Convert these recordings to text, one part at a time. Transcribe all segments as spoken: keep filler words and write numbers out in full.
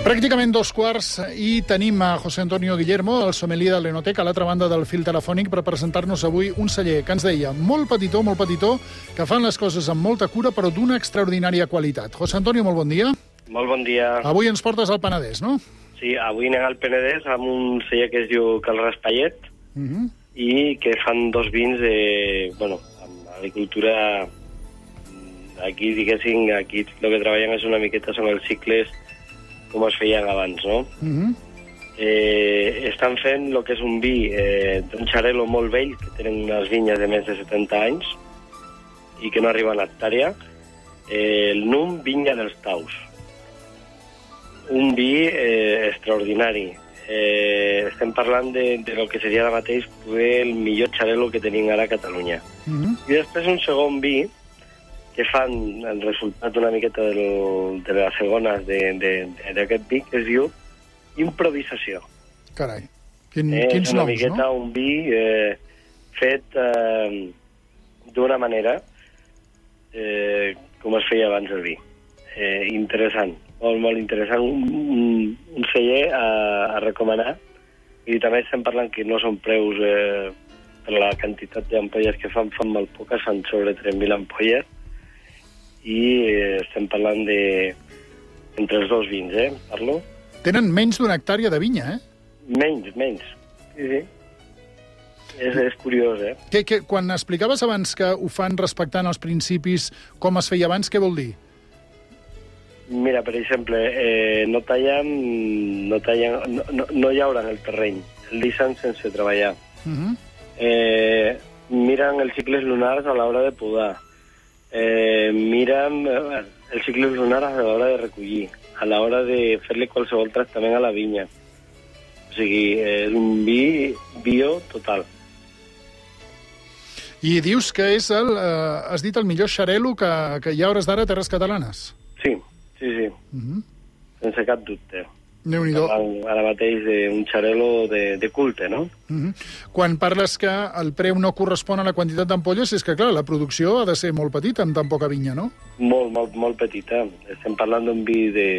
Pràcticament dos quarts i tenim a José Antonio Guillermo, el sommelier de l'Enoteca, a l'altra banda del fil telefònic, per presentar-nos avui un celler que ens deia molt petitó, molt petitó, que fan les coses amb molta cura, però d'una extraordinària qualitat. José Antonio, molt bon dia. Molt bon dia. Avui ens portes al Penedès, no? Sí, avui anem al Penedès amb un celler que es diu Cal Raspallet uh -huh. i que fan dos vins de, bueno, amb agricultura. Aquí, diguéssim, aquí el que treballen és una miqueta són els cicles com es feien abans, no? Uh-huh. eh, estan fent el que és un vi eh, d'un xarel·lo molt vell, que tenen unes vinyes de més de setanta anys i que no arriben a hectàrea. Eh, el nom Vinya dels Taus. Un vi eh, extraordinari. Eh, estem parlant de, de lo que seria ara mateix el millor xarel·lo que tenim ara a Catalunya. Uh-huh. I després un segon vi que fan el resultat una miqueta del, de les segones d'aquest vi, que es diu improvisació. Carai, Quin, eh, quins és una noms, miqueta no? un vi eh, fet eh, d'una manera eh, com es feia abans el vi. Eh, interessant, molt, molt interessant. Un, un, un celler a, a recomanar. I també estem parlant que no són preus eh, per la quantitat d'ampolles que fan, fan molt poques, fan sobre tres mil ampolles. I eh, estem parlant de entre els dos vins, eh, parlo. Tenen menys d'una hectàrea de vinya, eh? Menys, menys. Sí, sí. És, és curiós, eh? Que, que, quan explicaves abans que ho fan respectant els principis com es feia abans, què vol dir? Mira, per exemple, eh, no tallen, no tallen, no, no, no llauren el terreny, el deixen sense treballar. Uh-huh. eh, miren els cicles lunars a l'hora de podar. Eh, miren els cicles lunars a l'hora de recollir, a l'hora de fer-li qualsevol tractament a la vinya. O sigui, és un vi bio total. I dius que és el, eh, has dit el millor xarel·lo que, que hi ha a hores d'ara a Terres Catalanes? Sí, sí, sí. Uh-huh. Sense cap dubte. Déu-n'hi-do. Ara mateix d'un xarel·lo de, de culte, no? Uh-huh. Quan parles que el preu no correspon a la quantitat d'ampolles, és que, clar, la producció ha de ser molt petita amb tan poca vinya, no? Molt, molt, molt petita. Estem parlant d'un vi de...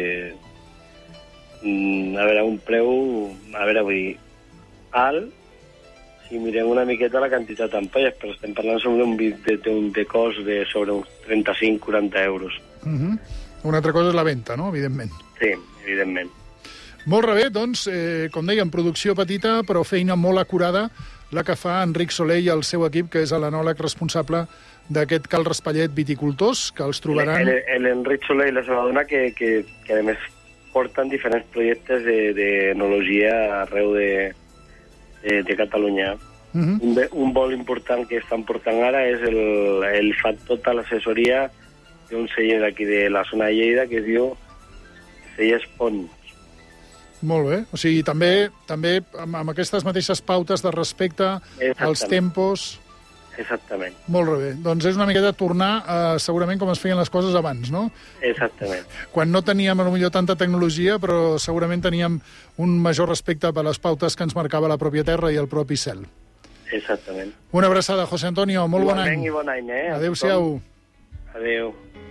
A veure, un preu... A veure, vull dir... alt, si mirem una miqueta la quantitat d'ampolles, però estem parlant sobre un vi de, de, de cost de sobre uns trenta-cinc a quaranta euros. Uh-huh. Una altra cosa és la venda, no?, evidentment. Sí, evidentment. Molt bé, doncs, eh, com dèiem, producció petita, però feina molt acurada, la que fa Enric Soler i el seu equip, que és l'enòleg responsable d'aquest Cal Raspallet Viticultors, que els trobaran... L'Enric Soler i la seva dona, que, que, que a més porten diferents projectes d'enologia arreu de, de, de Catalunya. Uh-huh. un, un molt important que estan portant ara és el, el fa tota l'assessoria d'un celler d'aquí de la zona de Lleida, que es diu Cellers Pons. Molt bé. O sigui, també també amb, amb aquestes mateixes pautes de respecte als tempos... Exactament. Molt bé. Doncs és una miqueta tornar a, segurament, com es feien les coses abans, no? Exactament. Quan no teníem, potser tanta tecnologia, però segurament teníem un major respecte per les pautes que ens marcava la pròpia terra i el propi cel. Exactament. Una abraçada, José Antonio. Molt bon any. I bon any, eh? Adéu-siau. Adéu.